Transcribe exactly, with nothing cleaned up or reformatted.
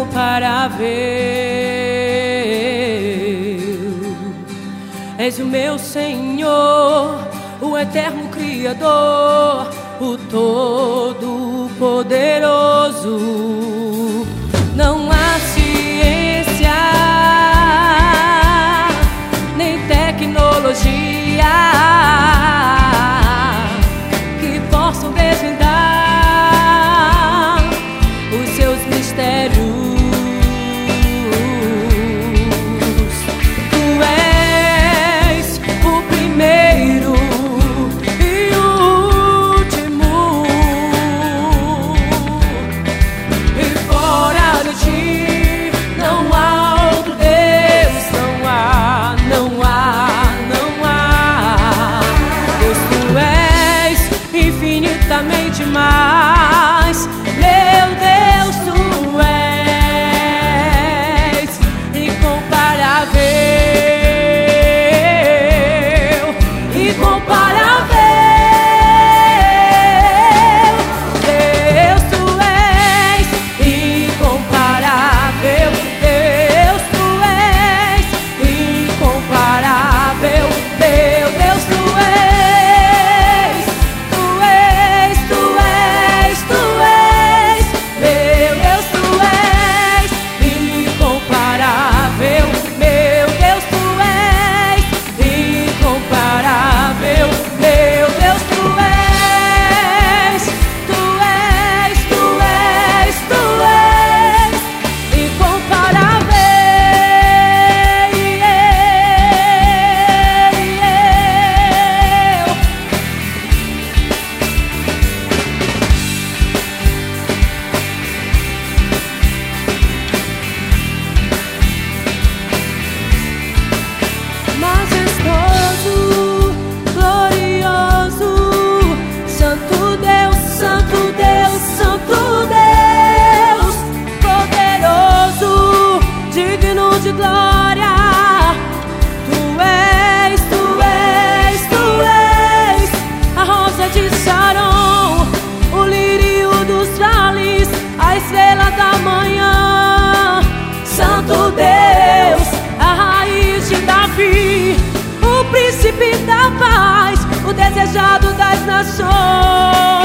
incomparável. És o meu Senhor, o eterno Criador, o Todo-Poderoso. Não há ciência, nem tecnologia que possam desvendar os seus mistérios. Tu és o primeiro e o último, e fora de ti não há outro Deus. Não há, não há, não há. Deus, tu és infinitamente mais. Meu Deus, tu és incomparável, incomparável. Deus, tu és incomparável. Deus, tu és incomparável. Meu Deus, tu és, tu és, tu és, tu és. Meu Deus, tu és incomparável. Meu Deus, tu és incomparável. Meu Deus, tu és, tu és, tu és, tu és incomparável. Majestoso, glorioso, Santo Deus, Santo Deus, Santo Deus, poderoso, digno de glória. Tu és, tu és, tu és a rosa de Sharon, o lírio dos vales, a estrela da manhã. Santo Deus, a raiz de Davi, o príncipe da paz, o desejado das nações.